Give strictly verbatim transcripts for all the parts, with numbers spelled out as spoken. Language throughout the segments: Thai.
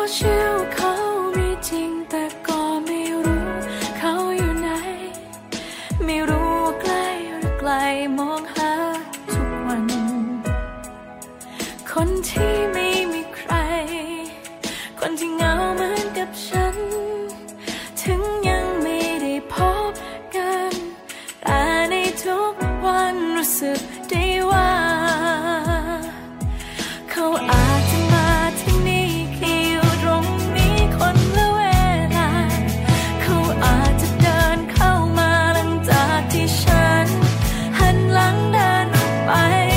เชื่อว่าเขามีจริงแต่ก็ไม่รู้เขาอยู่ไหนไม่รู้ว่าใกล้หรือไกลมองหาทุกวันคนที่ไม่มีใครคนที่เหงาเหมือนกับฉันถึงยังไม่ได้พบกันแต่ในทุกวันรู้สึกได้ว่าเขาอาจจะมาที่นี่แค่อยู่ตรงนี้คนละเวลาเขาอาจจะเดินเข้ามาหลังจากที่ฉันหันหลังเดินออกไป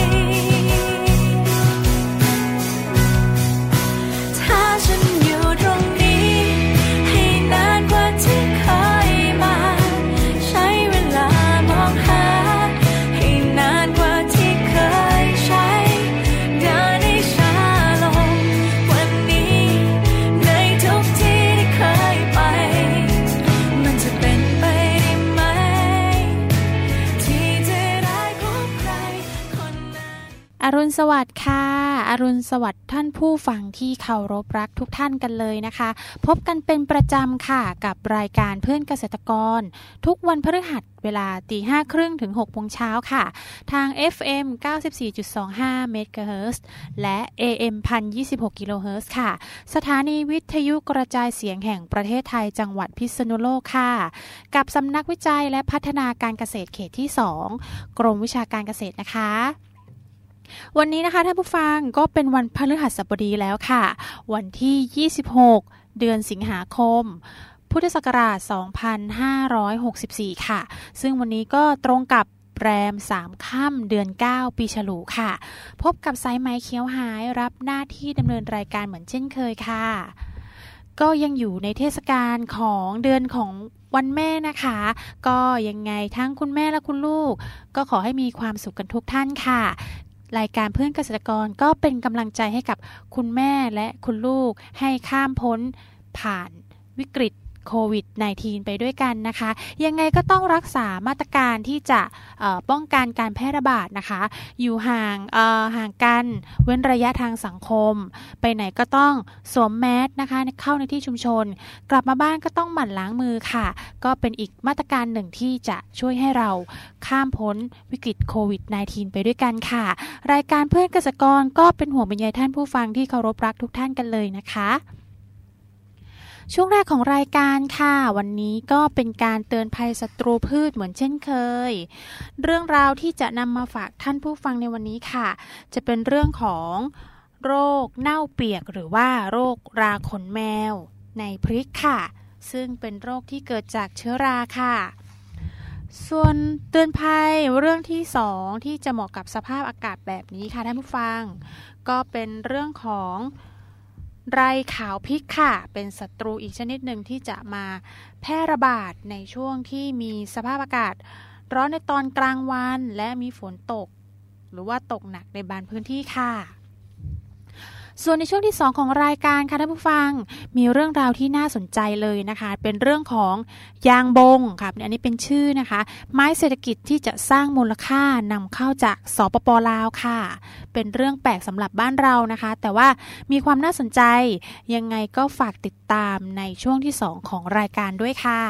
ถ้าฉันอยู่ตรงนี้ให้นานกว่าที่เคยมาใช้เวลามองหาให้นานกว่าที่เคยใช้เดินให้ช้าลงวันนี้ในทุกที่ที่เคยไปมันจะเป็นไปได้ไหมที่จะได้พบใครคนนั้นอรุณสวัสดิ์ค่ะอรุณสวัสดิ์ท่านผู้ฟังที่เคารพรักทุกท่านกันเลยนะคะพบกันเป็นประจำค่ะกับรายการเพื่อนเกษตรกรทุกวันพฤหัสเวลาตีห้าครึ่งถึงหกโมงเช้าค่ะทาง เอฟ เอ็ม เก้าสิบสี่จุดสองห้า เมกะเฮิรตซ์และ เอ เอ็ม หนึ่งพันยี่สิบหก กิโลเฮิรตซ์ค่ะสถานีวิทยุกระจายเสียงแห่งประเทศไทยจังหวัดพิษณุโลกค่ะกับสำนักวิจัยและพัฒนาการเกษตรเขตที่สองกรมวิชาการเกษตรนะคะวันนี้นะคะท่านผู้ฟังก็เป็นวันพฤหัสบดีแล้วค่ะวันที่ยี่สิบหกเดือนสิงหาคมพุทธศักราชสองพันห้าร้อยหกสิบสี่ค่ะซึ่งวันนี้ก็ตรงกับแรมสามค่ำเดือนเก้าปีฉลูค่ะพบกับสายไหมเขียวหายรับหน้าที่ดำเนินรายการเหมือนเช่นเคยค่ะก็ยังอยู่ในเทศกาลของเดือนของวันแม่นะคะก็ยังไงทั้งคุณแม่และคุณลูกก็ขอให้มีความสุขกันทุกท่านค่ะรายการเพื่อนเกษตรกรก็เป็นกำลังใจให้กับคุณแม่และคุณลูกให้ข้ามพ้นผ่านวิกฤตโควิด สิบเก้า ไปด้วยกันนะคะยังไงก็ต้องรักษามาตรการที่จะป้องกันการแพร่ระบาดนะคะอยู่ห่างห่างกันเว้นระยะทางสังคมไปไหนก็ต้องสวมแมสนะคะเข้าในที่ชุมชนกลับมาบ้านก็ต้องหมั่นล้างมือค่ะก็เป็นอีกมาตรการหนึ่งที่จะช่วยให้เราข้ามพ้นวิกฤตโควิด สิบเก้า ไปด้วยกันค่ะรายการเพื่อนเกษตรกรก็เป็นห่วงเป็นใยท่านผู้ฟังที่เคารพรักทุกท่านกันเลยนะคะช่วงแรกของรายการค่ะวันนี้ก็เป็นการเตือนภัยศัตรูพืชเหมือนเช่นเคยเรื่องราวที่จะนำมาฝากท่านผู้ฟังในวันนี้ค่ะจะเป็นเรื่องของโรคเน่าเปียกหรือว่าโรคราขนแมวในพริกค่ะซึ่งเป็นโรคที่เกิดจากเชื้อราค่ะส่วนเตือนภัยเรื่องที่สองที่จะเหมาะกับสภาพอากาศแบบนี้ค่ะท่านผู้ฟังก็เป็นเรื่องของไรขาวพริกค่ะเป็นศัตรูอีกชนิดหนึ่งที่จะมาแพร่ระบาดในช่วงที่มีสภาพอากาศร้อนในตอนกลางวันและมีฝนตกหรือว่าตกหนักในบางพื้นที่ค่ะส่วนในช่วงที่สองของรายการค่ะท่านผู้ฟังมีเรื่องราวที่น่าสนใจเลยนะคะเป็นเรื่องของยางบงค่ะอันนี้เป็นชื่อนะคะไม้เศรษฐกิจที่จะสร้างมูลค่านำเข้าจากสปป.ลาวค่ะเป็นเรื่องแปลกสำหรับบ้านเรานะคะแต่ว่ามีความน่าสนใจยังไงก็ฝากติดตามในช่วงที่สองของรายการด้วยค่ะ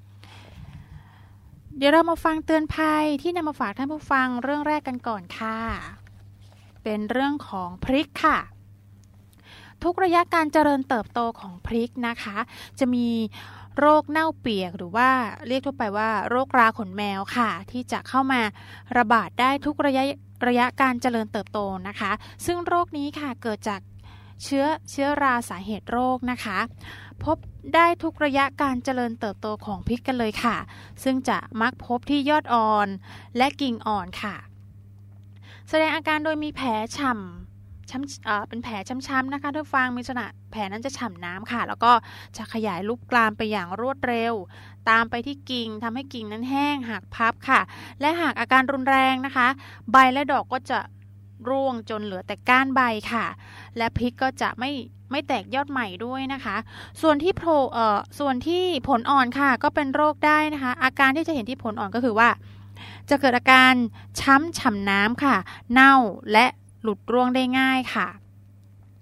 เดี๋ยวเรามาฟังเตือนภัยที่นำมาฝากท่านผู้ฟังเรื่องแรกกันก่อนค่ะเป็นเรื่องของพริกค่ะทุกระยะการเจริญเติบโตของพริกนะคะจะมีโรคเน่าเปียกหรือว่าเรียกทั่วไปว่าโรคราขนแมวค่ะที่จะเข้ามาระบาดได้ทุกระยะระยะการเจริญเติบโตนะคะซึ่งโรคนี้ค่ะเกิดจากเชื้อเชื้อราสาเหตุโรคนะคะพบได้ทุกระยะการเจริญเติบโตของพริกกันเลยค่ะซึ่งจะมักพบที่ยอดอ่อนและกิ่งอ่อนค่ะแสดงอาการโดยมีแผลฉ่ำช้ำเอ่อเป็นแผลช้ำๆนะคะท่านฟังมีลักษณะแผลนั้นจะฉ่ำน้ำค่ะแล้วก็จะขยายลุกลามไปอย่างรวดเร็วตามไปที่กิ่งทำให้กิ่งนั้นแห้งหักพับค่ะและหากอาการรุนแรงนะคะใบและดอกก็จะร่วงจนเหลือแต่ก้านใบค่ะและพริกก็จะไม่ไม่แตกยอดใหม่ด้วยนะคะส่วนที่โผล่เอ่อส่วนที่ผลอ่อนค่ะก็เป็นโรคได้นะคะอาการที่จะเห็นที่ผลอ่อนก็คือว่าจะเกิดอาการช้ำฉ่ำน้ำค่ะเน่าและหลุดร่วงได้ง่ายค่ะ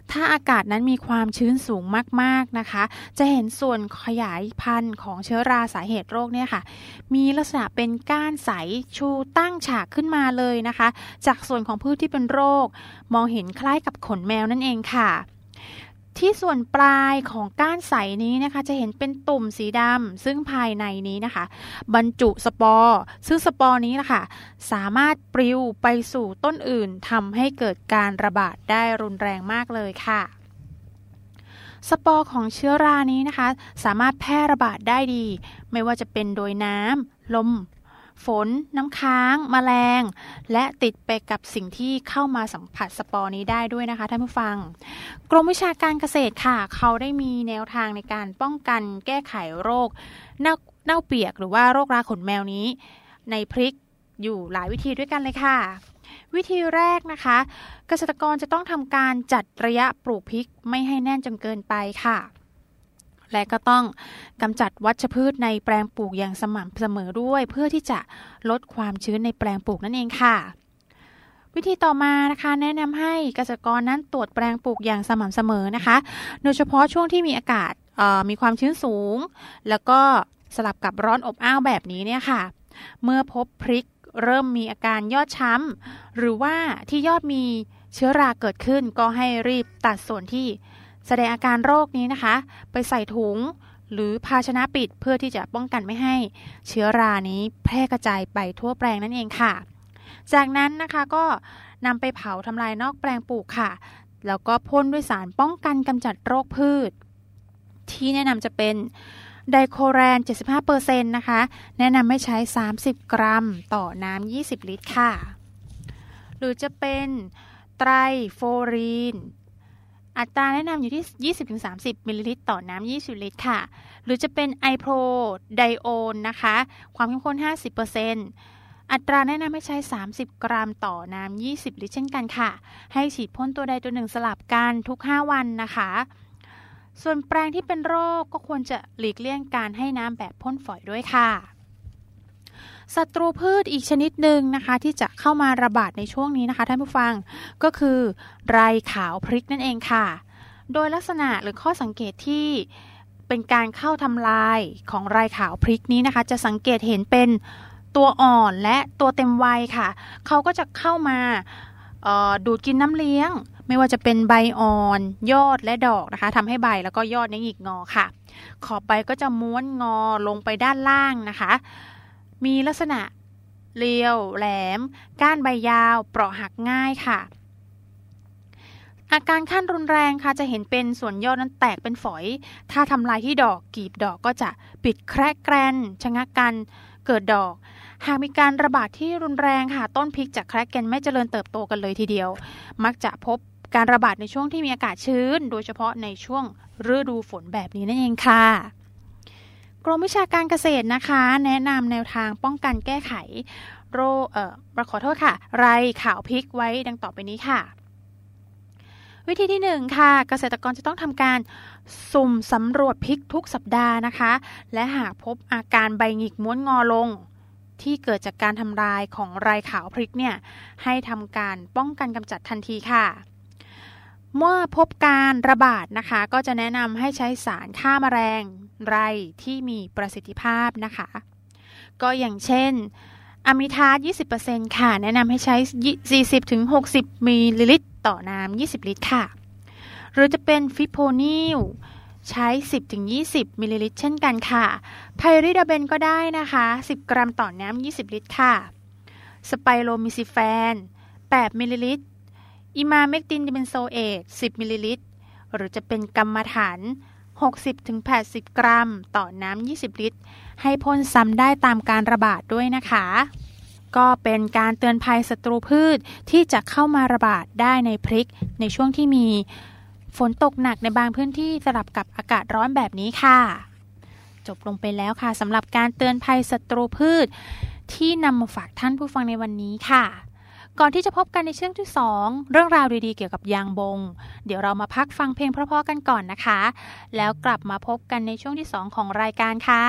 ถ้าอากาศนั้นมีความชื้นสูงมากๆนะคะจะเห็นส่วนขยายพันธุ์ของเชื้อราสาเหตุโรคเนี่ยค่ะมีลักษณะเป็นก้านใสชูตั้งฉากขึ้นมาเลยนะคะจากส่วนของพืชที่เป็นโรคมองเห็นคล้ายกับขนแมวนั่นเองค่ะที่ส่วนปลายของก้านใสนี้นะคะจะเห็นเป็นตุ่มสีดำซึ่งภายในนี้นะคะบรรจุสปอร์ซึ่งสปอร์นี้นะคะสามารถปลิวไปสู่ต้นอื่นทำให้เกิดการระบาดได้รุนแรงมากเลยค่ะสปอร์ของเชื้อรานี้นะคะสามารถแพร่ระบาดได้ดีไม่ว่าจะเป็นโดยน้ำลมฝนน้ำค้างแมลงและติดไปกับสิ่งที่เข้ามาสัมผัสสปอร์นี้ได้ด้วยนะคะท่านผู้ฟังกรมวิชาการเกษตรค่ะเขาได้มีแนวทางในการป้องกันแก้ไขโรคเน่าเน่าเปียกหรือว่าโรคราขนแมวนี้ในพริกอยู่หลายวิธีด้วยกันเลยค่ะวิธีแรกนะคะเกษตรกรจะต้องทำการจัดระยะปลูกพริกไม่ให้แน่นจนเกินไปค่ะและก็ต้องกำจัดวัชพืชในแปลงปลูกอย่างสม่ำเสมอด้วยเพื่อที่จะลดความชื้นในแปลงปลูกนั่นเองค่ะวิธีต่อมานะคะแนะนำให้เกษตรกรนั้นตรวจแปลงปลูกอย่างสม่ำเสมอนะคะโดยเฉพาะช่วงที่มีอากาศมีความชื้นสูงแล้วก็สลับกับร้อนอบอ้าวแบบนี้เนี่ยค่ะเมื่อพบพริกเริ่มมีอาการยอดช้ำหรือว่าที่ยอดมีเชื้อราเกิดขึ้นก็ให้รีบตัดส่วนที่แสดงอาการโรคนี้นะคะไปใส่ถุงหรือภาชนะปิดเพื่อที่จะป้องกันไม่ให้เชื้อรานี้แพร่กระจายไปทั่วแปลงนั่นเองค่ะจากนั้นนะคะก็นำไปเผาทำลายนอกแปลงปลูกค่ะแล้วก็พ่นด้วยสารป้องกันกำจัดโรคพืชที่แนะนำจะเป็นไดโคแรน เจ็ดสิบห้าเปอร์เซ็นต์ นะคะแนะนำให้ใช้สามสิบกรัมต่อน้ำยี่สิบลิตรค่ะหรือจะเป็นไตรโฟลีนอัตราแนะนำอยู่ที่ ยี่สิบถึงสามสิบ มิลลิลิตรต่อน้ำยี่สิบลิตรค่ะหรือจะเป็นไอโพรไดโอนนะคะความเข้มข้น ห้าสิบเปอร์เซ็นต์ อัตราแนะนำให้ใช้สามสิบกรัมต่อน้ำยี่สิบลิตรเช่นกันค่ะให้ฉีดพ่นตัวใดตัวหนึ่งสลับกันทุกห้าวันนะคะส่วนแปลงที่เป็นโรคก็ควรจะหลีกเลี่ยงการให้น้ำแบบพ่นฝอยด้วยค่ะศัตรูพืชอีกชนิดหนึ่งนะคะที่จะเข้ามาระบาดในช่วงนี้นะคะท่านผู้ฟังก็คือไรขาวพริกนั่นเองค่ะโดยลักษณะหรือข้อสังเกตที่เป็นการเข้าทำลายของไรขาวพริกนี้นะคะจะสังเกตเห็นเป็นตัวอ่อนและตัวเต็มวัยค่ะเขาก็จะเข้ามาดูดกินน้ำเลี้ยงไม่ว่าจะเป็นใบอ่อนยอดและดอกนะคะทำให้ใบแล้วก็ยอดนี้หงิกงอค่ะขอบใบก็จะม้วนงอลงไปด้านล่างนะคะมีลักษณะเรียวแหลมก้านใบยาวเปราะหักง่ายค่ะอาการขั้นรุนแรงค่ะจะเห็นเป็นส่วนยอดนั้นแตกเป็นฝอยถ้าทำลายที่ดอกกีบดอกก็จะปิดแครกแกรนชะงักกันเกิดดอกหากมีการระบาดที่รุนแรงค่ะต้นพริกจะแครกแกรนไม่เจริญเติบโตกันเลยทีเดียวมักจะพบการระบาดในช่วงที่มีอากาศชื้นโดยเฉพาะในช่วงฤดูฝนแบบนี้นั่นเองค่ะกรมวิชาการเกษตรนะคะแนะนำแนวทางป้องกันแก้ไขโรคเอ่อขอโทษค่ะไรขาวพริกไว้ดังต่อไปนี้ค่ะวิธีที่หนึ่งค่ะเกษตรกรจะต้องทำการสุ่มสำรวจพริกทุกสัปดาห์นะคะและหากพบอาการใบหงิกม้วนงอลงที่เกิดจากการทำลายของไรขาวพริกเนี่ยให้ทำการป้องกันกำจัดทันทีค่ะเมื่อพบการระบาดนะคะก็จะแนะนำให้ใช้สารฆ่าแมลงไรที่มีประสิทธิภาพนะคะก็อย่างเช่นอะมิทาส ยี่สิบเปอร์เซ็นต์ ค่ะแนะนำให้ใช้ สี่สิบถึงหกสิบ มิลลิลิตรต่อน้ำยี่สิบลิตรค่ะหรือจะเป็นฟิโพนิลใช้ สิบถึงยี่สิบ มิลลิลิตรเช่นกันค่ะไพริดาเบนก็ได้นะคะสิบกรัมต่อน้ำยี่สิบลิตรค่ะสไปโรมิซิแฟนแปดมิลลิลิตรอิมาเมกตินดิเบนโซเอตสิบมิลลิลิตรหรือจะเป็นกัมมันถัน หกสิบถึงแปดสิบ กรัมต่อน้ำยี่สิบลิตรให้พ่นซ้ำได้ตามการระบาดด้วยนะคะก็เป็นการเตือนภัยศัตรูพืชที่จะเข้ามาระบาดได้ในพริกในช่วงที่มีฝนตกหนักในบางพื้นที่สลับกับอากาศร้อนแบบนี้ค่ะจบลงไปแล้วค่ะสำหรับการเตือนภัยศัตรูพืชที่นำมาฝากท่านผู้ฟังในวันนี้ค่ะก่อนที่จะพบกันในช่วงที่สองเรื่องราวดีๆเกี่ยวกับยางบงเดี๋ยวเรามาพักฟังเพลงเพราะๆกันก่อนนะคะแล้วกลับมาพบกันในช่วงที่สองของรายการค่ะ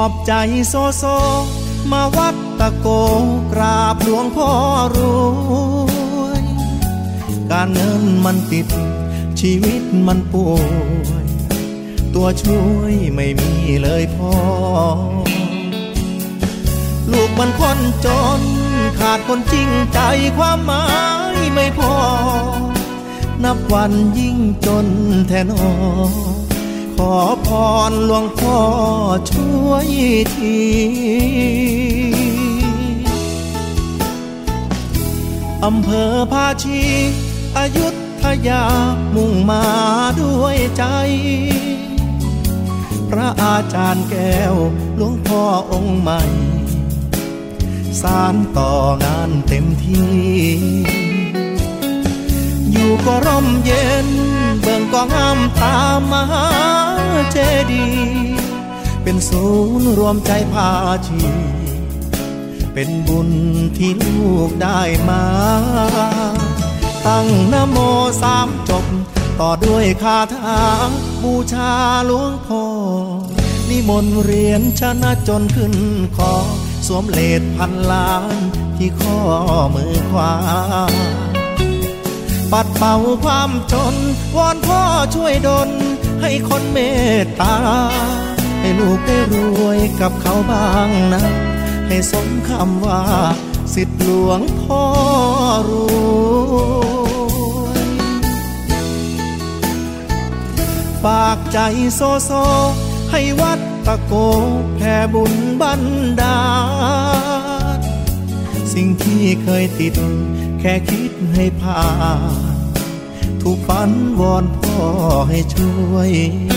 อบใจโซโซมาวัดตะโกกราบหลวงพ่อรวยการเงินมันติดชีวิตมันป่วยตัวช่วยไม่มีเลยพ่อลูกมันคนจนขาดคนจริงใจความหมายไม่พอนับวันยิ่งจนแทนอขอพรหลวงพ่อช่วยทีอำเภอภาชีอยุธยามุ่งมาด้วยใจพระอาจารย์แก้วหลวงพ่อองค์ใหม่สานต่องานเต็มที่อยู่ก็ร่มเย็นเบิ่งก็งามตามมหาเจดีย์เป็นศูนย์รวมใจภาชีเป็นบุญที่ลูกได้มาตั้งนะโมสามจบต่อด้วยคาถาบูชาหลวงพ่อนิมนต์เรียนชนะจนขึ้นคอสวมเลดพันล้านที่ข้อมือขวาปัดเป่าความจนวอนพ่อช่วยดลให้คนเมตตาให้ลูกได้รวยกับเขาบ้างนะให้สมคำว่าศิษย์หลวงพ่อรวยฝากใจโซโซให้วัดตะโกแผ่บุญบันดาลสิ่งที่เคยติดแค่คิดให้ผ่านถูกฝันวอนพ่อให้ช่วย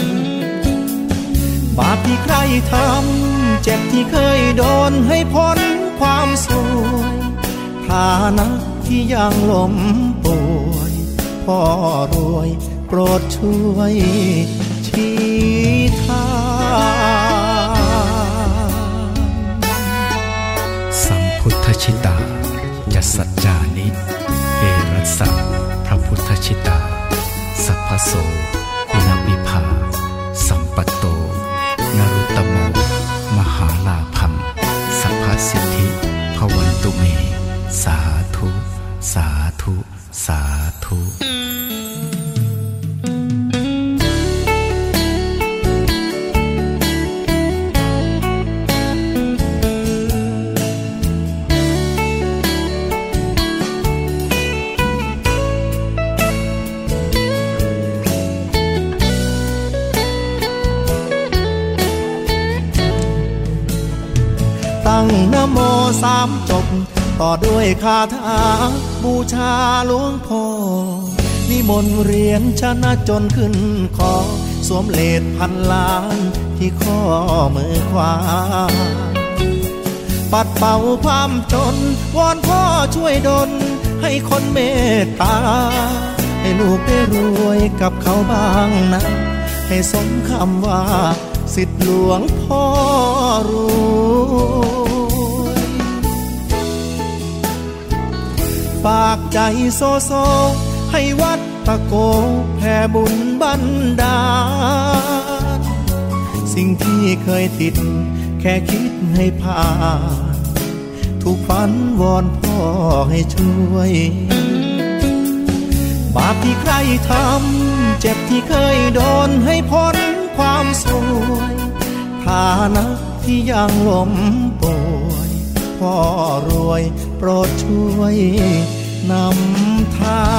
บาปที่ใครทำเจ็บที่เคยโดนให้พ้นความสวยฐานะที่ยังล้มป่วยพ่อรวยโปรดช่วยชี้ทางสัมพุทธชิตาจัสสัจจานิเอรัสสะพระพุทธชิตาสัพพโสกุณวิภาสัมปัตโตนรุตตโมมหาลาภัมสัพพสิทธิภวันตุเมสาธุสาธุสาธุตั้งนะโมสามจบต่อด้วยคาถาบูชาหลวงพ่อนิมนต์เรียนชนะจนขึ้นคอสวมเลดพันล้านที่ข้อมือขวาปัดเป่าความจนวอนพ่อช่วยดลให้คนเมตตาให้ลูกได้รวยกับเขาบ้างนะให้สมคำว่าศิษย์หลวงพ่อรวยฝากใจโซโซให้วัดตะโกแผ่บุญบันดาลสิ่งที่เคยติดแค่คิดให้ผ่านถูกฝันวอนพ่อให้ช่วยบาปที่ใครทำเจ็บที่เคยโดนให้พ้นความสวยฐานะที่ยังล้มป่วยพ่อรวยโปรดช่วยนำทาง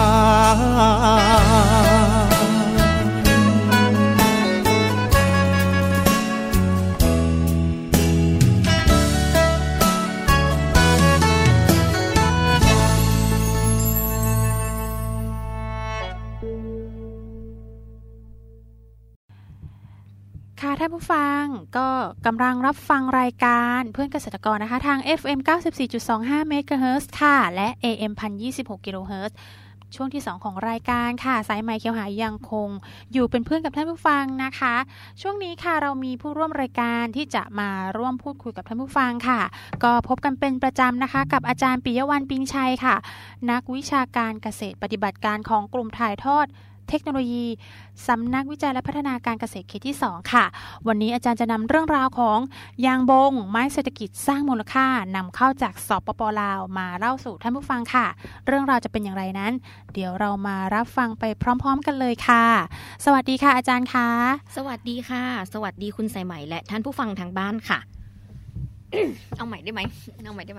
ค่ะท่านผู้ฟังก็กำลังรับฟังรายการเพื่อนเกษตรกรนะคะทาง เอฟ เอ็ม เก้าสิบสี่จุดสองห้า เมกะเฮิรตซ์ค่ะและ เอ เอ็ม หนึ่งพันยี่สิบหก กิโลเฮิรตซ์ช่วงที่สองของรายการค่ะสายไหมเขียวหายยังคงอยู่เป็นเพื่อนกับท่านผู้ฟังนะคะช่วงนี้ค่ะเรามีผู้ร่วมรายการที่จะมาร่วมพูดคุยกับท่านผู้ฟังค่ะก็พบกันเป็นประจำนะคะกับอาจารย์ปิยวรรณปิงชัยค่ะนักวิชาการเกษตรปฏิบัติการของกลุ่มถ่ายทอดเทคโนโลยีสำนักวิจัยและพัฒนาการเกษตรเขตที่สองค่ะวันนี้อาจารย์จะนำเรื่องราวของยางบงไม้เศรษฐกิจสร้างมูลค่านำเข้าจากสปป.ลาวมาเล่าสู่ท่านผู้ฟังค่ะเรื่องราวจะเป็นอย่างไรนั้นเดี๋ยวเรามารับฟังไปพร้อมๆกันเลยค่ะสวัสดีค่ะอาจารย์คะสวัสดีค่ะสวัสดีคุณสายไหมและท่านผู้ฟังทางบ้านค่ะ เอาใหม่ได้ไหมเอาใหม่ได้ไหม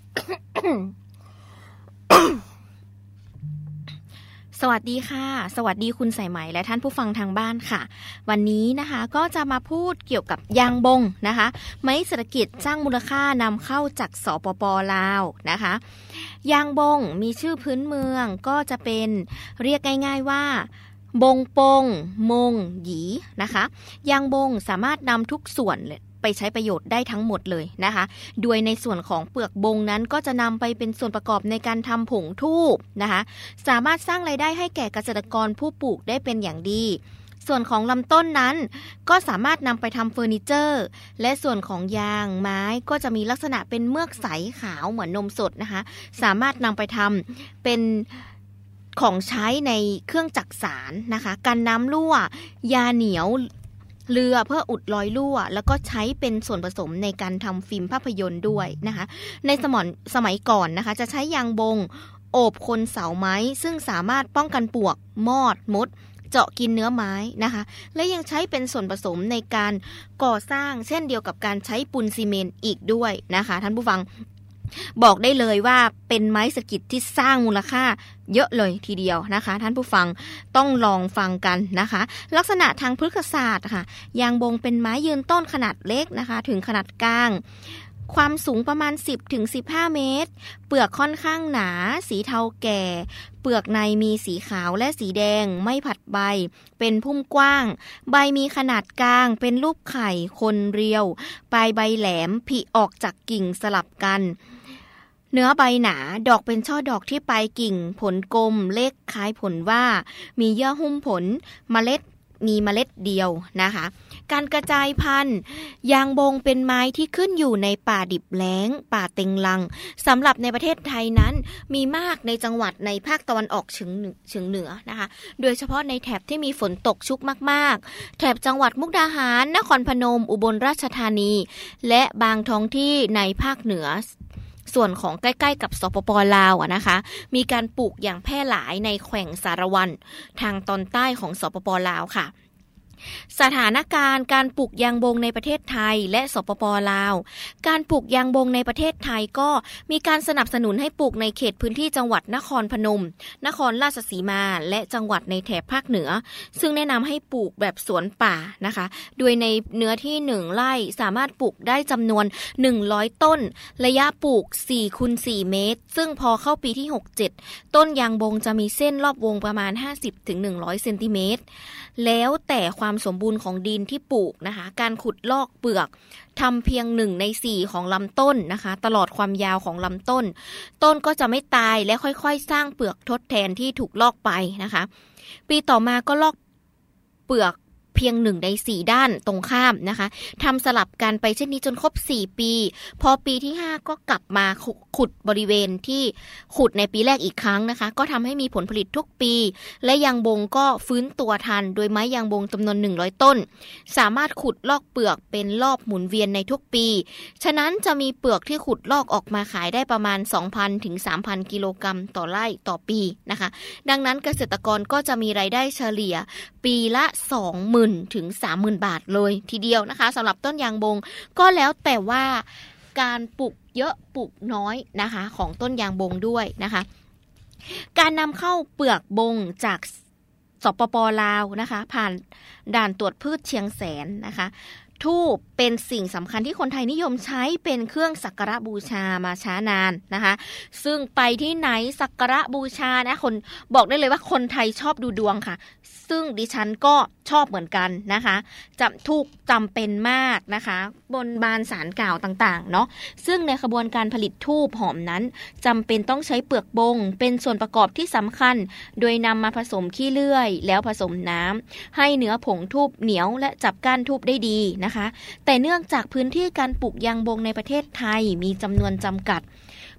สวัสดีค่ะสวัสดีคุณสายไหมและท่านผู้ฟังทางบ้านค่ะวันนี้นะคะก็จะมาพูดเกี่ยวกับยางบงนะคะไม้เศรษฐกิจสร้างมูลค่านำเข้าจากสปป.ลาวนะคะยางบงมีชื่อพื้นเมืองก็จะเป็นเรียกง่ายๆว่าบงปงมงหยีนะคะยางบงสามารถนำทุกส่วนไปใช้ประโยชน์ได้ทั้งหมดเลยนะคะโดยในส่วนของเปลือกบงนั้นก็จะนำไปเป็นส่วนประกอบในการทำผงทูบนะคะสามารถสร้างรายได้ให้แก่เกษตรกรผู้ปลูกได้เป็นอย่างดีส่วนของลำต้นนั้นก็สามารถนำไปทำเฟอร์นิเจอร์และส่วนของยางไม้ก็จะมีลักษณะเป็นเมือกใสขาวเหมือนนมสดนะคะสามารถนำไปทำเป็นของใช้ในเครื่องจักสานนะคะกันน้ำรั่วยาเหนียวเรือเพื่ออุดรอยรั่วแล้วก็ใช้เป็นส่วนผสมในการทำฟิล์มภาพยนตร์ด้วยนะคะในสมัยสมัยก่อนนะคะจะใช้ยางบงโอบคนเสาไม้ซึ่งสามารถป้องกันปลวกมอดมดเจาะกินเนื้อไม้นะคะและยังใช้เป็นส่วนผสมในการก่อสร้างเช่นเดียวกับการใช้ปูนซีเมนต์อีกด้วยนะคะท่านผู้ฟังบอกได้เลยว่าเป็นไม้เศรษฐกิจที่สร้างมูลค่าเยอะเลยทีเดียวนะคะท่านผู้ฟังต้องลองฟังกันนะคะลักษณะทางพฤกษศาสตร์ค่ะยางบงเป็นไม้ยืนต้นขนาดเล็กนะคะถึงขนาดกลางความสูงประมาณ สิบถึงสิบห้า เมตรเปลือกค่อนข้างหนาสีเทาแก่เปลือกในมีสีขาวและสีแดงไม่ผัดใบเป็นพุ่มกว้างใบมีขนาดกลางเป็นรูปไข่คนเรียวปลายใบแหลมผลิออกจากกิ่งสลับกันเนื้อใบหนาดอกเป็นช่อดอกที่ปลายกิ่งผลกลมเล็กคล้ายผลว่ามีเยื่อหุ้มผลเมล็ดมีเมล็ดเดียวนะคะการกระจายพันธุ์ยางบงเป็นไม้ที่ขึ้นอยู่ในป่าดิบแล้งป่าเต็งรังสำหรับในประเทศไทยนั้นมีมากในจังหวัดในภาคตะวันออกเฉียงเฉียงเหนือนะคะโดยเฉพาะในแถบที่มีฝนตกชุกมากๆแถบจังหวัดมุกดาหารนครพนมอุบลราชธานีและบางท้องที่ในภาคเหนือส่วนของใกล้ๆกับสปป.ลาวอะนะคะมีการปลูกอย่างแพร่หลายในแขวงสารวันทางตอนใต้ของสปป.ลาวค่ะสถานการณ์การปลูกยางบงในประเทศไทยและสปป.ลาวการปลูกยางบงในประเทศไทยก็มีการสนับสนุนให้ปลูกในเขตพื้นที่จังหวัดนครพนมนครราชสีมาและจังหวัดในแถบภาคเหนือซึ่งแนะนำให้ปลูกแบบสวนป่านะคะโดยในเนื้อที่หนึ่งไร่สามารถปลูกได้จำนวนหนึ่งร้อยต้นระยะปลูก สี่คูณสี่ เมตรซึ่งพอเข้าปีที่หกสิบเจ็ดต้นยางบงจะมีเส้นรอบวงประมาณ ห้าสิบถึงหนึ่งร้อยเซนติเมตรแล้วแต่ความสมบูรณ์ของดินที่ปลูกนะคะการขุดลอกเปลือกทำเพียงหนึ่งในสี่ของลำต้นนะคะตลอดความยาวของลำต้นต้นก็จะไม่ตายและค่อยๆสร้างเปลือกทดแทนที่ถูกลอกไปนะคะปีต่อมาก็ลอกเปลือกเพียงหนึ่งในสี่ด้านตรงข้ามนะคะทำสลับกันไปเช่นนี้จนครบสี่ปีพอปีที่ห้าก็กลับมาขุดบริเวณที่ขุดในปีแรกอีกครั้งนะคะก็ทำให้มีผลผลิตทุกปีและยางบงก็ฟื้นตัวทันโดยไม้ยางบงจำนวนหนึ่งร้อยต้นสามารถขุดลอกเปลือกเป็นรอบหมุนเวียนในทุกปีฉะนั้นจะมีเปลือกที่ขุดลอกออกมาขายได้ประมาณ สองพันถึงสามพัน กิโลกรัมต่อไร่ต่อปีนะคะดังนั้นเกษตรกรก็จะมีรายได้เฉลี่ยปีละ สองหมื่นถึง สามหมื่น บาทเลยทีเดียวนะคะสำหรับต้นยางบงก็แล้วแต่ว่าการปลูกเยอะปลูกน้อยนะคะของต้นยางบงด้วยนะคะการนำเข้าเปลือกบงจากสปป.ลาวนะคะผ่านด่านตรวจพืชเชียงแสนนะคะธูปเป็นสิ่งสำคัญที่คนไทยนิยมใช้เป็นเครื่องสักการะบูชามาช้านานนะคะซึ่งไปที่ไหนสักการะบูชานะคนบอกได้เลยว่าคนไทยชอบดูดวงค่ะซึ่งดิฉันก็ชอบเหมือนกันนะคะจำทูปจำเป็นมากนะคะบนบานสารกล่าวต่างๆเนาะซึ่งในขบวนการผลิตธูปหอมนั้นจำเป็นต้องใช้เปลือกบงเป็นส่วนประกอบที่สำคัญโดยนำมาผสมขี้เลื่อยแล้วผสมน้ำให้เนื้อผงธูปเหนียวและจับก้านธูปได้ดีนะคะแต่เนื่องจากพื้นที่การปลูกยางบงในประเทศไทยมีจำนวนจำกัด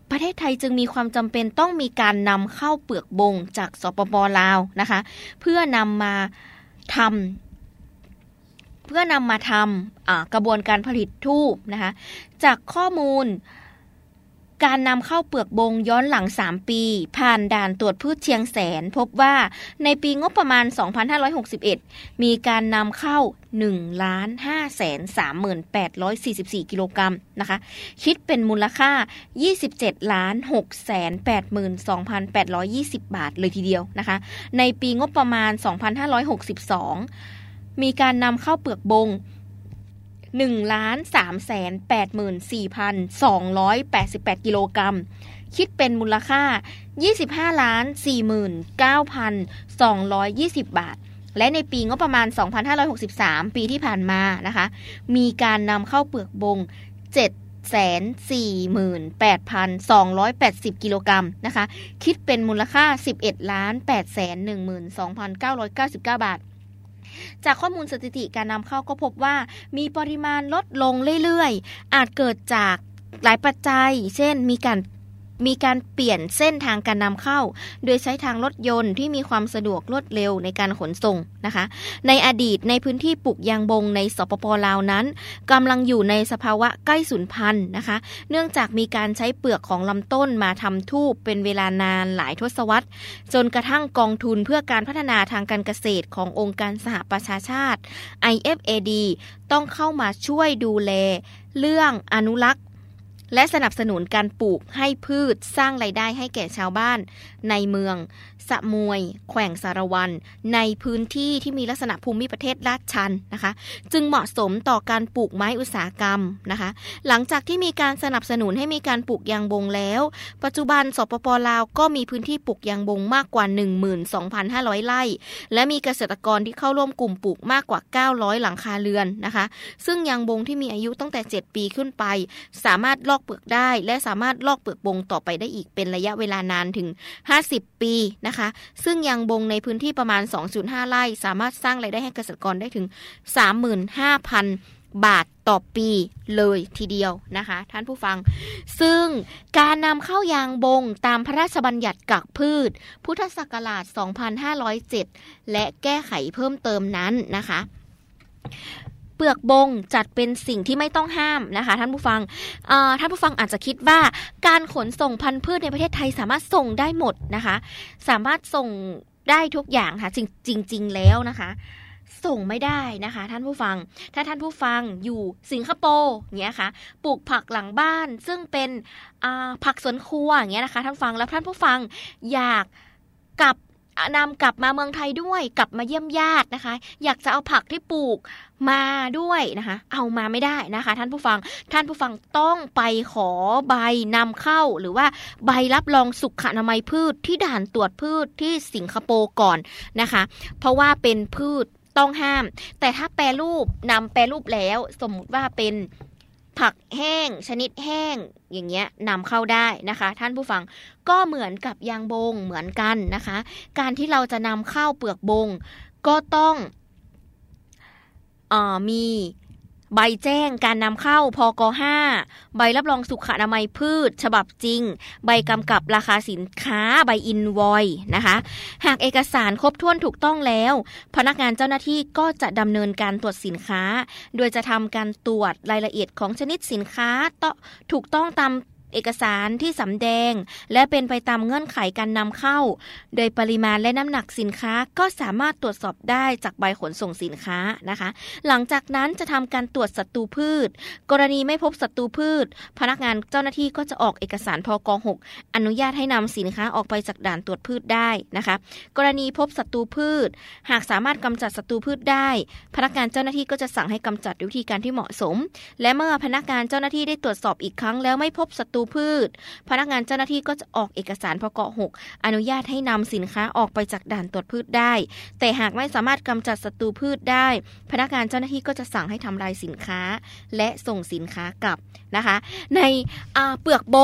ประเทศไทยจึงมีความจำเป็นต้องมีการนำเข้าเปลือกบงจากสปป.ลาวนะคะเพื่อนำมาทำเพื่อนำมาทำกระบวนการผลิตทูบนะคะจากข้อมูลการนำเข้าเปลือกบงย้อนหลังสามปีผ่านด่านตรวจพืชเชียงแสนพบว่าในปีงบประมาณสองพันห้าร้อยหกสิบเอ็ดมีการนำเข้า หนึ่งล้านห้าแสนสามหมื่นแปดร้อยสี่สิบสี่ กิโลกรัมนะคะคิดเป็นมูลค่ายี่สิบเจ็ดล้านหกแสนแปดหมื่นสองพันแปดร้อยยี่สิบบาทเลยทีเดียวนะคะในปีงบประมาณสองพันห้าร้อยหกสิบสองมีการนำเข้าเปลือกบงหนึ่งล้านสามแสนแปดหมื่นสี่พันสองร้อยแปดสิบแปดกิโลกรัมคิดเป็นมูลค่ายี่สิบห้าล้านสี่หมื่นเก้าพันสองร้อยยี่สิบบาทและในปีงบประมาณสองพันห้าร้อยหกสิบสามปีที่ผ่านมานะคะมีการนำเข้าเปลือกบงเจ็ดแสนสี่หมื่นแปดพันสองร้อยแปดสิบกิโลกรัมนะคะคิดเป็นมูลค่าสิบเอ็ดล้านแปดแสนหนึ่งหมื่นสองพันเก้าร้อยเก้าสิบเก้าบาทจากข้อมูลสถิติการนำเข้าก็พบว่ามีปริมาณลดลงเรื่อยๆอาจเกิดจากหลายปัจจัยเช่นมีการมีการเปลี่ยนเส้นทางการนำเข้าโดยใช้ทางรถยนต์ที่มีความสะดวกรวดเร็วในการขนส่งนะคะในอดีตในพื้นที่ปลูกยางบงในสปป.ลาวนั้นกำลังอยู่ในสภาวะใกล้สูญพันธุ์นะคะเนื่องจากมีการใช้เปลือกของลำต้นมาทำทูบเป็นเวลานานหลายทศวรรษจนกระทั่งกองทุนเพื่อการพัฒนาทางการเกษตรขององค์การสหประชาชาติ ไอ เอฟ เอ ดี ต้องเข้ามาช่วยดูแลเรื่องอนุรักษ์และสนับสนุนการปลูกให้พืชสร้างรายได้ให้แก่ชาวบ้านในเมืองสะมวยแขวงสารวันในพื้นที่ที่มีลักษณะภูมิประเทศลาดชันนะคะจึงเหมาะสมต่อการปลูกไม้อุตสาหกรรมนะคะหลังจากที่มีการสนับสนุนให้มีการปลูกยางบงแล้วปัจจุบันสปป.ลาวก็มีพื้นที่ปลูกยางบงมากกว่า หนึ่งหมื่นสองพันห้าร้อย ไร่และมีเกษตรกรที่เข้าร่วมกลุ่มปลูกมากกว่าเก้าร้อยหลังคาเรือนนะคะซึ่งยางบงที่มีอายุตั้งแต่เจ็ดปีขึ้นไปสามารถลอกเปลือกได้และสามารถลอกเปลือกบงต่อไปได้อีกเป็นระยะเวลานานถึงห้าสิบปีนะคะซึ่งยางบงในพื้นที่ประมาณ สองจุดห้า ไร่สามารถสร้างรายได้ให้เกษตรกรได้ถึง สามหมื่นห้าพัน บาทต่อปีเลยทีเดียวนะคะท่านผู้ฟังซึ่งการนำเข้ายางบงตามพระราชบัญญัติกักพืชพุทธศักราชสองพันห้าร้อยเจ็ดและแก้ไขเพิ่มเติมนั้นนะคะเปลือกบงจัดเป็นสิ่งที่ไม่ต้องห้ามนะคะท่านผู้ฟังท่านผู้ฟังอาจจะคิดว่าการขนส่งพันธุ์พืชในประเทศไทยสามารถส่งได้หมดนะคะสามารถส่งได้ทุกอย่างค่ะจริงจริงๆแล้วนะคะส่งไม่ได้นะคะท่านผู้ฟังถ้าท่านผู้ฟังอยู่สิงคโปร์เงี้ยค่ะปลูกผักหลังบ้านซึ่งเป็นผักสวนครัวอย่างเงี้ยนะคะท่านฟังแล้วท่านผู้ฟังอยากกลับนำกลับมาเมืองไทยด้วยกลับมาเยี่ยมญาตินะคะอยากจะเอาผักที่ปลูกมาด้วยนะคะเอามาไม่ได้นะคะท่านผู้ฟังท่านผู้ฟังต้องไปขอใบนำเข้าหรือว่าใบรับรองสุขอนามัยพืชที่ด่านตรวจพืชที่สิงคโปร์ก่อนนะคะเพราะว่าเป็นพืชต้องห้ามแต่ถ้าแปรรูปนำแปรรูปแล้วสมมุติว่าเป็นผักแห้งชนิดแห้งอย่างเงี้ยนำเข้าได้นะคะท่านผู้ฟังก็เหมือนกับยางบงเหมือนกันนะคะการที่เราจะนำเข้าเปลือกบงก็ต้องเอ่อมีใบแจ้งการนำเข้าพก.ห้าใบรับรองสุขอนามัยพืชฉบับจริงใบกำกับราคาสินค้าใบอินวอยซ์นะคะหากเอกสารครบถ้วนถูกต้องแล้วพนักงานเจ้าหน้าที่ก็จะดำเนินการตรวจสินค้าโดยจะทำการตรวจรายละเอียดของชนิดสินค้าถูกต้องตามเอกสารที่สำแดงและเป็นไปตามเงื่อนไขการนำเข้าโดยปริมาณและน้ำหนักสินค้าก็สามารถตรวจสอบได้จากใบขนส่งสินค้านะคะหลังจากนั้นจะทำการตรวจศัตรูพืชกรณีไม่พบศัตรูพืชพนักงานเจ้าหน้าที่ก็จะออกเอกสารพก.หกอนุญาตให้นำสินค้าออกไปจากด่านตรวจพืชได้นะคะกรณีพบศัตรูพืชหากสามารถกำจัดศัตรูพืชได้พนักงานเจ้าหน้าที่ก็จะสั่งให้กำจัดด้วยวิธีการที่เหมาะสมและเมื่อพนักงานเจ้าหน้าที่ได้ตรวจสอบอีกครั้งแล้วไม่พบศัตรูพืชพนักงานเจ้าหน้าที่ก็จะออกเอกสารพก.หกอนุญาตให้นำสินค้าออกไปจากด่านตรวจพืชได้แต่หากไม่สามารถกำจัดศัตรูพืชได้พนักงานเจ้าหน้าที่ก็จะสั่งให้ทำลายสินค้าและส่งสินค้ากลับนะคะในเปลือกบง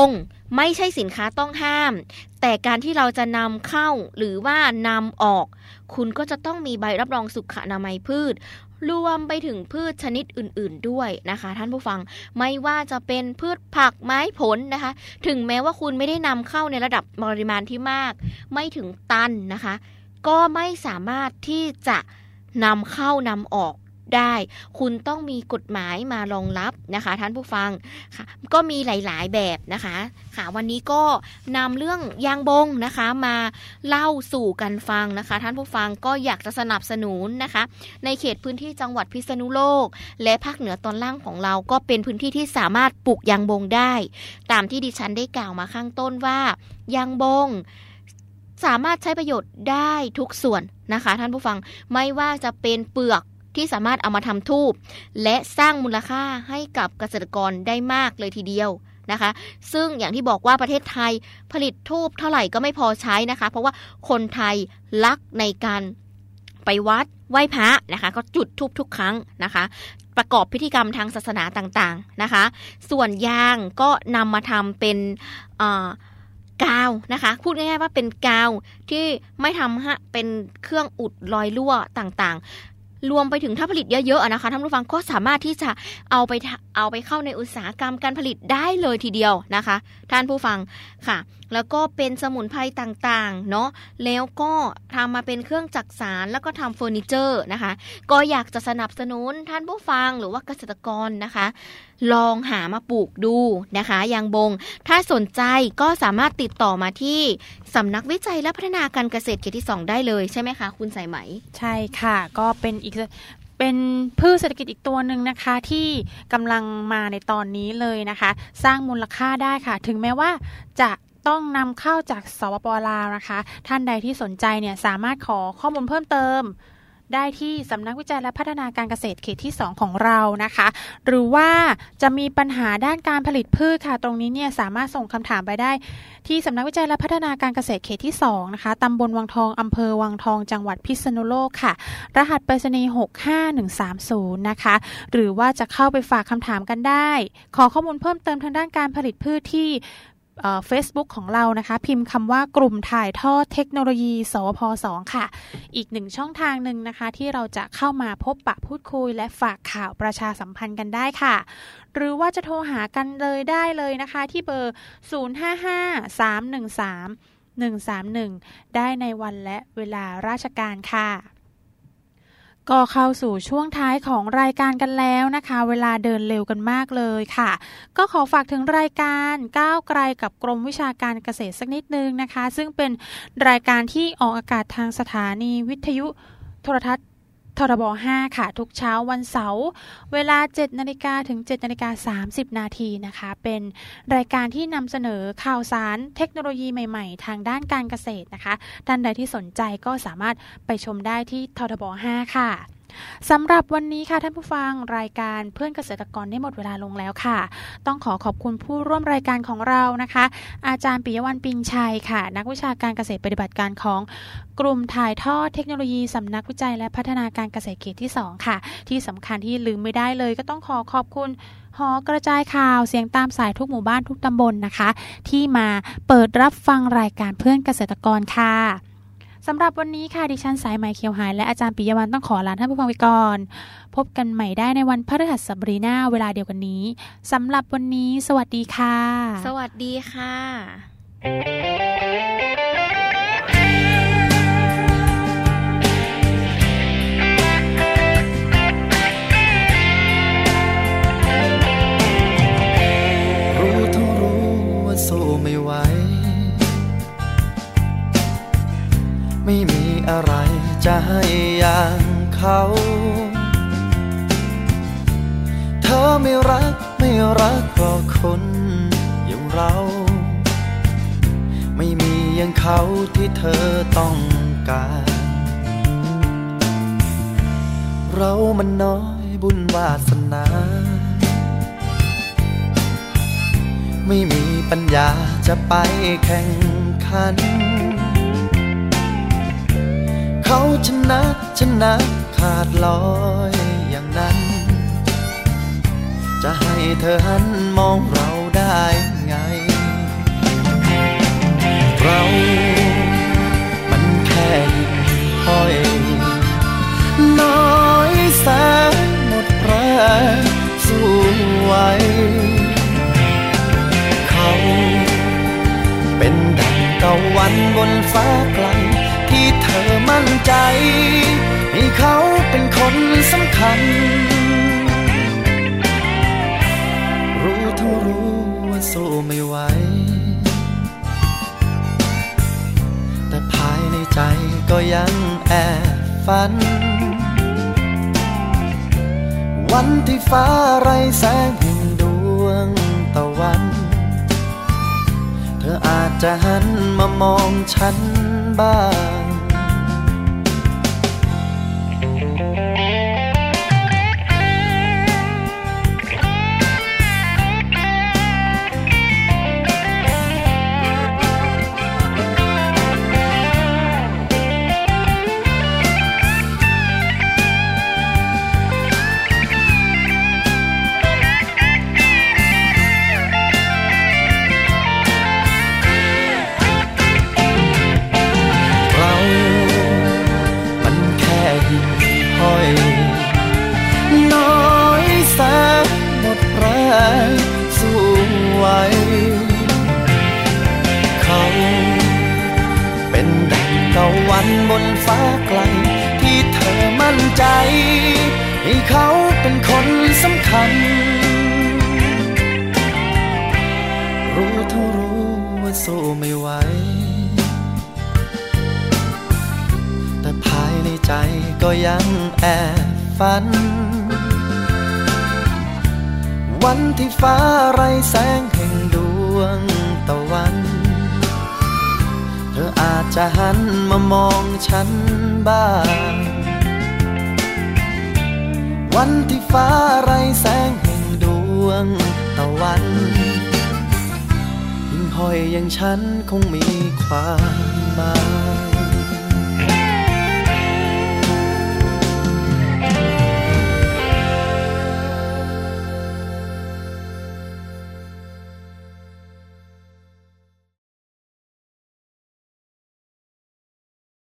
ไม่ใช่สินค้าต้องห้ามแต่การที่เราจะนำเข้าหรือว่านำออกคุณก็จะต้องมีใบรับรองสุขอนามัยพืชรวมไปถึงพืชชนิดอื่นๆด้วยนะคะท่านผู้ฟังไม่ว่าจะเป็นพืชผักไม้ผลนะคะถึงแม้ว่าคุณไม่ได้นำเข้าในระดับปริมาณที่มากไม่ถึงตันนะคะก็ไม่สามารถที่จะนำเข้านำออกได้คุณต้องมีกฎหมายมารองรับนะคะท่านผู้ฟังค่ะก็มีหลายๆแบบนะคะค่ะวันนี้ก็นำเรื่องยางบงนะคะมาเล่าสู่กันฟังนะคะท่านผู้ฟังก็อยากจะสนับสนุนนะคะในเขตพื้นที่จังหวัดพิษณุโลกและภาคเหนือตอนล่างของเราก็เป็นพื้นที่ที่สามารถปลูกยางบงได้ตามที่ดิฉันได้กล่าวมาข้างต้นว่ายางบงสามารถใช้ประโยชน์ได้ทุกส่วนนะคะท่านผู้ฟังไม่ว่าจะเป็นเปลือกที่สามารถเอามาทำธูปและสร้างมูลค่าให้กับเกษตรกรได้มากเลยทีเดียวนะคะซึ่งอย่างที่บอกว่าประเทศไทยผลิตธูปเท่าไหร่ก็ไม่พอใช้นะคะเพราะว่าคนไทยรักในการไปวัดไหว้พระนะคะก็จุดธูปทุกครั้งนะคะประกอบพิธีกรรมทางศาสนาต่างๆนะคะส่วนยางก็นำมาทำเป็นกาวนะคะพูดง่ายๆว่าเป็นกาวที่ไม่ทำให้เป็นเครื่องอุดรอยรั่วต่างๆรวมไปถึงถ้าผลิตเยอะๆนะคะท่านผู้ฟังก็สามารถที่จะเอาไปเอาไปเข้าในอุตสาหกรรมการผลิตได้เลยทีเดียวนะคะท่านผู้ฟังค่ะแล้วก็เป็นสมุนไพรต่างๆเนาะแล้วก็ทำมาเป็นเครื่องจักสานแล้วก็ทำเฟอร์นิเจอร์นะคะก็อยากจะสนับสนุนท่านผู้ฟังหรือว่าเกษตรกรนะคะลองหามาปลูกดูนะคะยางบงถ้าสนใจก็สามารถติดต่อมาที่สำนักวิจัยและพัฒนาการเกษตรเขตที่สองได้เลยใช่ไหมคะคุณสายไหมใช่ค่ะก็เป็นอีกเป็นพืชเศรษฐกิจอีกตัวหนึ่งนะคะที่กำลังมาในตอนนี้เลยนะคะสร้างมูลค่าได้ค่ะถึงแม้ว่าจะต้องนำเข้าจากสปป.ลาวนะคะท่านใดที่สนใจเนี่ยสามารถขอข้อมูลเพิ่มเติมได้ที่สำนักวิจัยและพัฒนาการเกษตรเขตที่สองของเรานะคะหรือว่าจะมีปัญหาด้านการผลิตพืชค่ะตรงนี้เนี่ยสามารถส่งคำถามไปได้ที่สำนักวิจัยและพัฒนาการเกษตรเขตที่สองนะคะตำบลวังทองอำเภอวังทองจังหวัดพิษณุโลกค่ะรหัสไปรษณีย์หกห้าหนึ่งสามศูนย์นะคะหรือว่าจะเข้าไปฝากคำถามกันได้ขอข้อมูลเพิ่มเติมทางด้านการผลิตพืชที่เฟซบุ๊กของเรานะคะพิมพ์คำว่ากลุ่มถ่ายทอดเทคโนโลยีสวพสองค่ะอีกหนึ่งช่องทางหนึ่งนะคะที่เราจะเข้ามาพบปะพูดคุยและฝากข่าวประชาสัมพันธ์กันได้ค่ะหรือว่าจะโทรหากันเลยได้เลยนะคะที่เบอร์ศูนย์ ห้า ห้า สาม หนึ่ง สาม หนึ่ง สาม หนึ่งได้ในวันและเวลาราชการค่ะก็เข้าสู่ช่วงท้ายของรายการกันแล้วนะคะเวลาเดินเร็วกันมากเลยค่ะก็ขอฝากถึงรายการก้าวไกลกับกรมวิชาการเกษตรสักนิดนึงนะคะซึ่งเป็นรายการที่ออกอากาศทางสถานีวิทยุโทรทัศน์ทรบห้าค่ะทุกเช้าวันเสาร์เวลา เจ็ดนาฬิกา ถึง เจ็ดนาฬิกาสามสิบนาทีนะคะเป็นรายการที่นำเสนอข่าวสารเทคโนโลยีใหม่ๆทางด้านการเกษตรนะคะท่านใดที่สนใจก็สามารถไปชมได้ที่ทรบห้าค่ะสำหรับวันนี้ค่ะท่านผู้ฟังรายการเพื่อนเกษตรกรได้หมดเวลาลงแล้วค่ะต้องขอขอบคุณผู้ร่วมรายการของเรานะคะอาจารย์ปิยวรรณปิงชัยค่ะนักวิชาการเกษตรปฏิบัติการของกลุ่มถ่ายทอดเทคโนโลยีสำนักวิจัยและพัฒนาการเกษตรเขตที่สองค่ะที่สำคัญที่ลืมไม่ได้เลยก็ต้องขอขอบคุณหอกระจายข่าวเสียงตามสายทุกหมู่บ้านทุกตำบลนะคะที่มาเปิดรับฟังรายการเพื่อนเกษตรกรค่ะสำหรับวันนี้ค่ะดิฉันสายไหมเขียวหายและอาจารย์ปิยวรรณต้องขอลาท่านผู้ฟังไปก่อนพบกันใหม่ได้ในวันพฤหัสบดีหน้าเวลาเดียวกันนี้สำหรับวันนี้สวัสดีค่ะสวัสดีค่ะรู้ทั้งรู้ว่าสู้ไม่ไหวไม่มีอะไรจะให้อย่างเขาเธอไม่รักไม่รักเพราะคนอย่างเราไม่มีอย่างเขาที่เธอต้องการเรามันน้อยบุญวาสนาไม่มีปัญญาจะไปแข่งขันเขาชนะชนะขาดลอยอย่างนั้นจะให้เธอหันมองเราได้ไงเรามันแค่หิ่งห้อยน้อยแสนหมดแรงสู้ไหวเขาเป็นดังตะวันบนฟ้าไกลที่เธอมั่นใจให้เขาเป็นคนสำคัญรู้ทั้งรู้ว่าสู้ไม่ไหวแต่ภายในใจก็ยังแอบฝันวันที่ฟ้าไร้แสงแห่งดวงตะวันเธออาจจะหันมามองฉันบ้างน้อยแสนหมดแรงสู้ไหวเขาเป็นดังตะวันบนฟ้าไกลที่เธอมั่นใจให้เขาเป็นคนสำคัญรู้ทั้งรู้ว่าสู้ไม่ไหวแต่ภายในใจก็ยังแอบฝันวันที่ฟ้าไร้แสงแห่งดวงตะวันเธออาจจะหันมามองฉันบ้างวันที่ฟ้าไร้แสงแห่งดวงตะวันหิ่งห้อยอย่างฉันคงมีความหมาย